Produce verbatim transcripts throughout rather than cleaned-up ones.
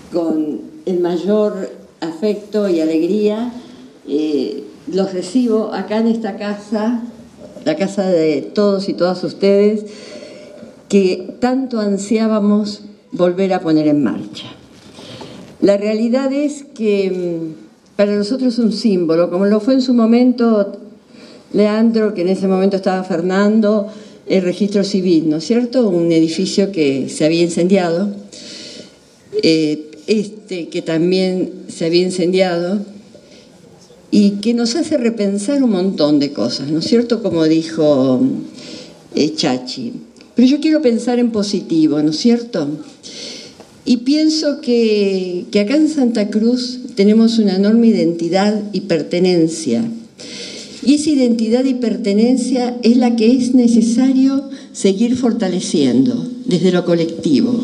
con el mayor afecto y alegría, eh, los recibo acá en esta casa, la casa de todos y todas ustedes, que tanto ansiábamos volver a poner en marcha. La realidad es que para nosotros es un símbolo, como lo fue en su momento Leandro, que en ese momento estaba Fernando, el registro civil, ¿no es cierto? Un edificio que se había incendiado, eh, este que también se había incendiado, y que nos hace repensar un montón de cosas, ¿no es cierto? Como dijo eh, Chachi. Pero yo quiero pensar en positivo, ¿no es cierto? Y pienso que, que acá en Santa Cruz tenemos una enorme identidad y pertenencia. Y esa identidad y pertenencia es la que es necesario seguir fortaleciendo desde lo colectivo.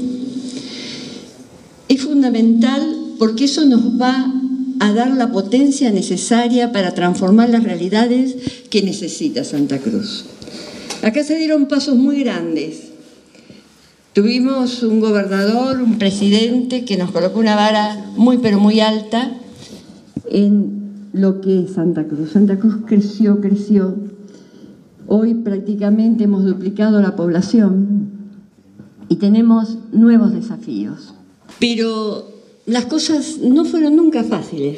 Es fundamental porque eso nos va a dar la potencia necesaria para transformar las realidades que necesita Santa Cruz. Acá se dieron pasos muy grandes. Tuvimos un gobernador, un presidente que nos colocó una vara muy pero muy alta en lo que es Santa Cruz. Santa Cruz creció, creció. Hoy prácticamente hemos duplicado la población y tenemos nuevos desafíos. Pero las cosas no fueron nunca fáciles.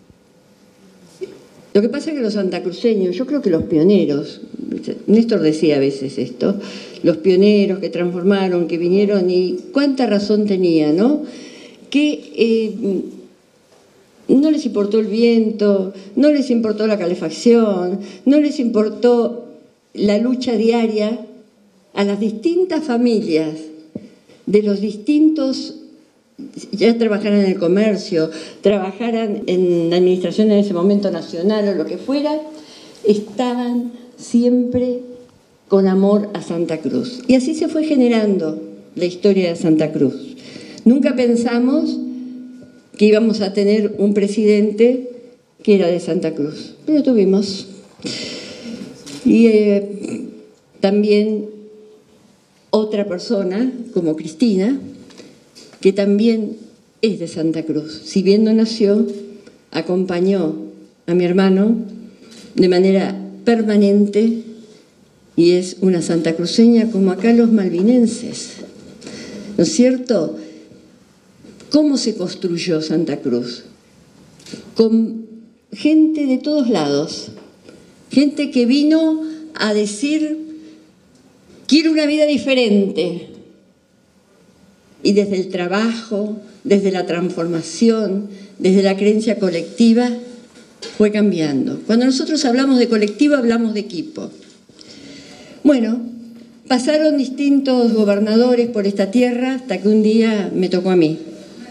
Lo que pasa es que los santacruceños, yo creo que los pioneros, Néstor decía a veces esto, los pioneros que transformaron, que vinieron, y cuánta razón tenía, ¿no? Que eh, no les importó el viento, no les importó la calefacción, no les importó la lucha diaria a las distintas familias de los distintos, ya trabajaran en el comercio, trabajaran en la administración en ese momento nacional o lo que fuera, estaban siempre con amor a Santa Cruz. Y así se fue generando la historia de Santa Cruz. Nunca pensamos que íbamos a tener un presidente que era de Santa Cruz, pero tuvimos. Y eh, también otra persona, como Cristina, que también es de Santa Cruz. Si bien no nació, acompañó a mi hermano de manera permanente y es una santacruceña como acá los malvinenses, ¿no es cierto? ¿Cómo se construyó Santa Cruz? Con gente de todos lados, gente que vino a decir, quiero una vida diferente. Y desde el trabajo, desde la transformación, desde la creencia colectiva, fue cambiando. Cuando nosotros hablamos de colectivo, hablamos de equipo. Bueno, pasaron distintos gobernadores por esta tierra hasta que un día me tocó a mí.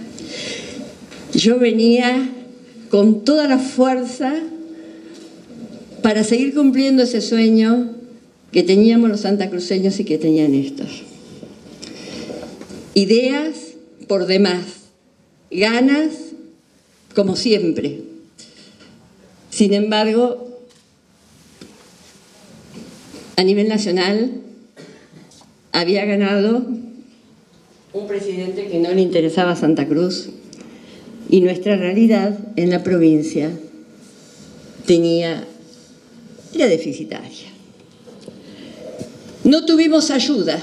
Yo venía con toda la fuerza para seguir cumpliendo ese sueño que teníamos los santacruceños y que tenían estos. Ideas por demás, ganas como siempre. Sin embargo, a nivel nacional había ganado un presidente que no le interesaba a Santa Cruz y nuestra realidad en la provincia tenía, era deficitaria. No tuvimos ayuda.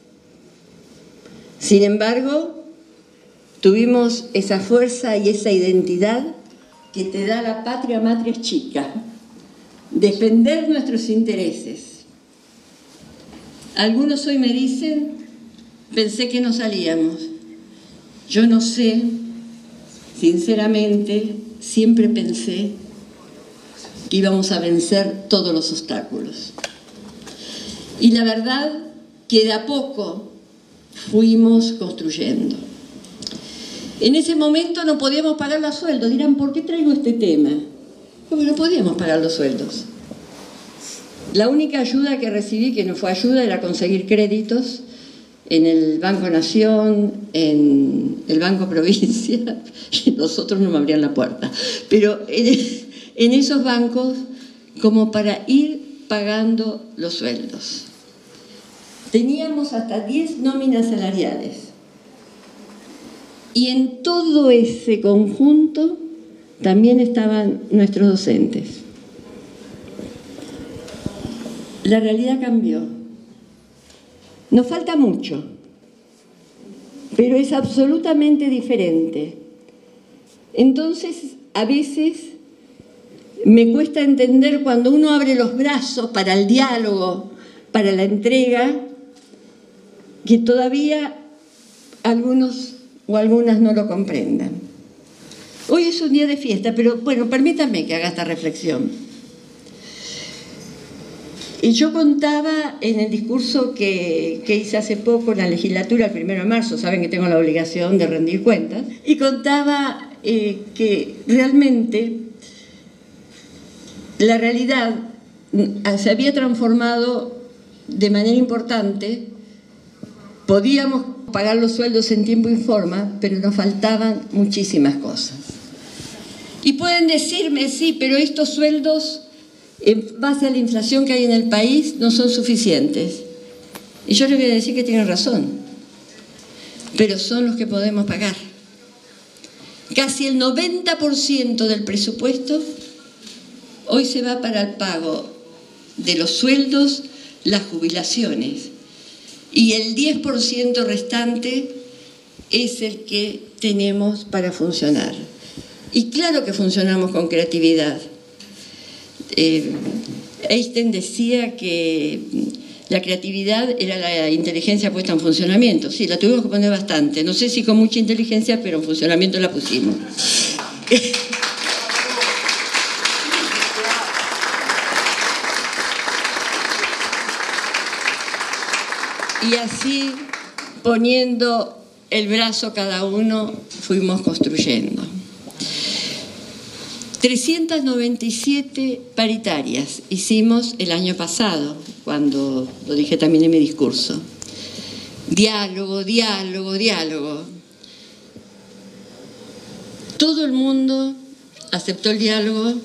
Sin embargo, tuvimos esa fuerza y esa identidad que te da la patria matria chica, defender nuestros intereses. Algunos hoy me dicen, pensé que no salíamos. Yo no sé, sinceramente, siempre pensé que íbamos a vencer todos los obstáculos. Y la verdad que de a poco fuimos construyendo. En ese momento no podíamos pagar los sueldos. Dirán, ¿por qué traigo este tema? Porque no podíamos pagar los sueldos. La única ayuda que recibí, que no fue ayuda, era conseguir créditos en el Banco Nación, en el Banco Provincia, y nosotros no me abrían la puerta. Pero en, en esos bancos, como para ir pagando los sueldos. Teníamos hasta diez nóminas salariales. Y en todo ese conjunto también estaban nuestros docentes. La realidad cambió. Nos falta mucho, pero es absolutamente diferente. Entonces, a veces me cuesta entender cuando uno abre los brazos para el diálogo, para la entrega, que todavía algunos o algunas no lo comprendan. Hoy es un día de fiesta, pero bueno, permítanme que haga esta reflexión. Y yo contaba en el discurso que, que hice hace poco en la legislatura, el primero de marzo, saben que tengo la obligación de rendir cuentas, y contaba eh, que realmente la realidad se había transformado de manera importante. Podíamos pagar los sueldos en tiempo y forma, pero nos faltaban muchísimas cosas. Y pueden decirme, sí, pero estos sueldos, en base a la inflación que hay en el país, no son suficientes. Y yo les voy a decir que tienen razón, pero son los que podemos pagar. Casi el noventa por ciento del presupuesto hoy se va para el pago de los sueldos, las jubilaciones, y el diez por ciento restante es el que tenemos para funcionar. Y claro que funcionamos con creatividad. Eh, Einstein decía que la creatividad era la inteligencia puesta en funcionamiento. Sí, la tuvimos que poner bastante. No sé si con mucha inteligencia, pero en funcionamiento la pusimos. Y así, poniendo el brazo cada uno, fuimos construyendo. trescientas noventa y siete paritarias hicimos el año pasado, cuando lo dije también en mi discurso. Diálogo, diálogo, diálogo. Todo el mundo aceptó el diálogo.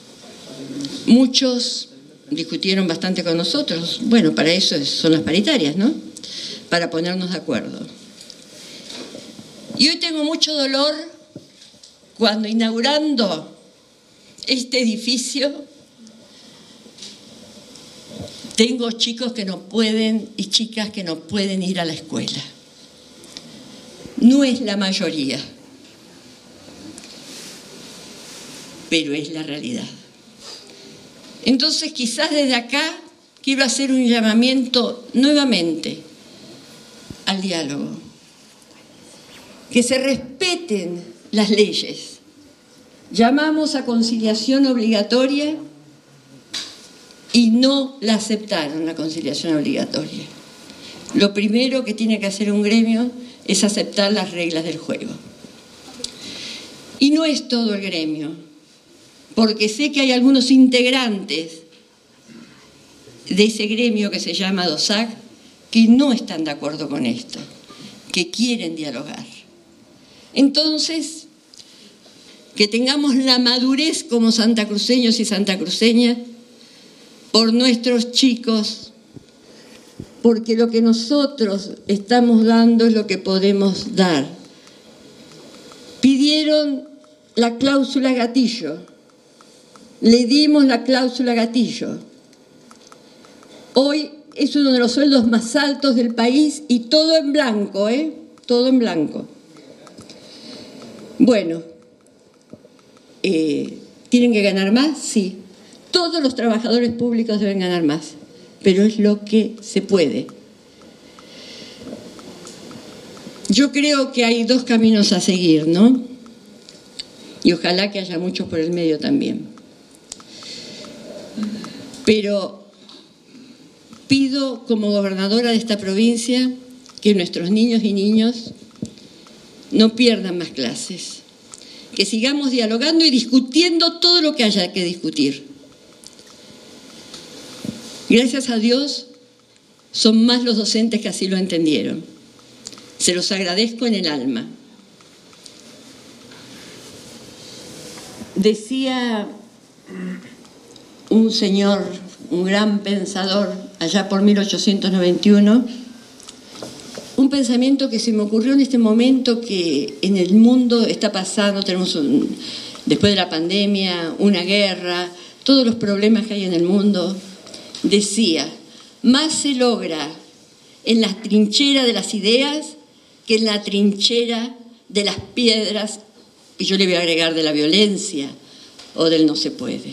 Muchos discutieron bastante con nosotros. Bueno, para eso son las paritarias, ¿no? Para ponernos de acuerdo. Y hoy tengo mucho dolor cuando, inaugurando este edificio, tengo chicos que no pueden y chicas que no pueden ir a la escuela. No es la mayoría, pero es la realidad. Entonces, quizás desde acá quiero hacer un llamamiento nuevamente al diálogo. Que se respeten las leyes. Llamamos a conciliación obligatoria y no la aceptaron, la conciliación obligatoria. Lo primero que tiene que hacer un gremio es aceptar las reglas del juego. Y no es todo el gremio, porque sé que hay algunos integrantes de ese gremio que se llama DOSAC que no están de acuerdo con esto, que quieren dialogar. Entonces, que tengamos la madurez como santacruceños y santacruceñas por nuestros chicos, porque lo que nosotros estamos dando es lo que podemos dar. Pidieron la cláusula gatillo, le dimos la cláusula gatillo. Hoy es uno de los sueldos más altos del país y todo en blanco, ¿eh? Todo en blanco. Bueno, eh, ¿tienen que ganar más? Sí. Todos los trabajadores públicos deben ganar más, pero es lo que se puede. Yo creo que hay dos caminos a seguir, ¿no? Y ojalá que haya muchos por el medio también. Pero pido como gobernadora de esta provincia que nuestros niños y niños no pierdan más clases, que sigamos dialogando y discutiendo todo lo que haya que discutir. Gracias a Dios son más los docentes que así lo entendieron. Se los agradezco en el alma. Decía un señor, un gran pensador, allá por mil ochocientos noventa y uno, un un pensamiento que se me ocurrió en este momento que en el mundo está pasando, tenemos un, después de la pandemia, una guerra, todos los problemas que hay en el mundo. Decía, más se logra en la trinchera de las ideas que en la trinchera de las piedras, y yo le voy a agregar de la violencia o del no se puede.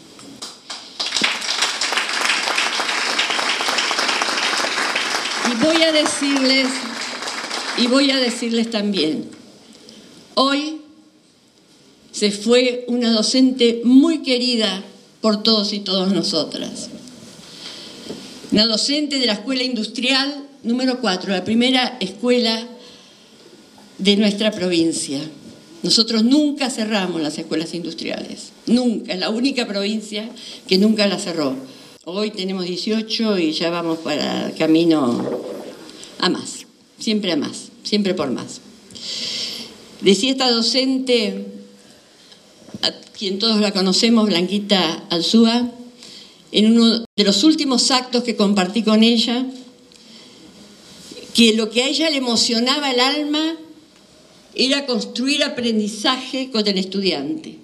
Y voy a decirles, y voy a decirles también, hoy se fue una docente muy querida por todos y todas nosotras. Una docente de la Escuela Industrial número cuatro, la primera escuela de nuestra provincia. Nosotros nunca cerramos las escuelas industriales, nunca, es la única provincia que nunca la cerró. Hoy tenemos dieciocho y ya vamos para camino a más, siempre a más, siempre por más. Decía esta docente, a quien todos la conocemos, Blanquita Alzúa, en uno de los últimos actos que compartí con ella, que lo que a ella le emocionaba el alma era construir aprendizaje con el estudiante.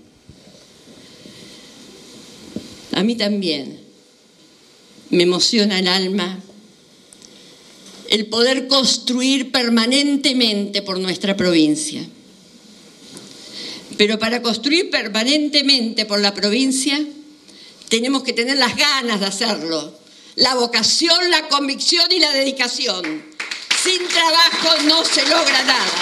A mí también me emociona el alma el poder construir permanentemente por nuestra provincia. Pero para construir permanentemente por la provincia tenemos que tener las ganas de hacerlo, la vocación, la convicción y la dedicación. Sin trabajo no se logra nada.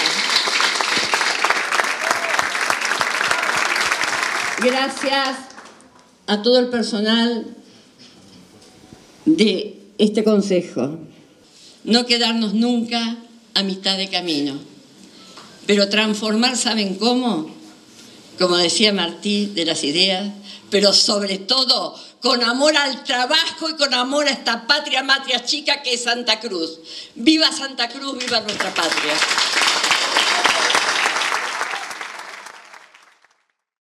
Gracias a todo el personal de este consejo. No quedarnos nunca a mitad de camino, pero transformar, ¿saben cómo? Como decía Martí, de las ideas, pero sobre todo con amor al trabajo y con amor a esta patria, matria chica que es Santa Cruz. ¡Viva Santa Cruz, viva nuestra patria!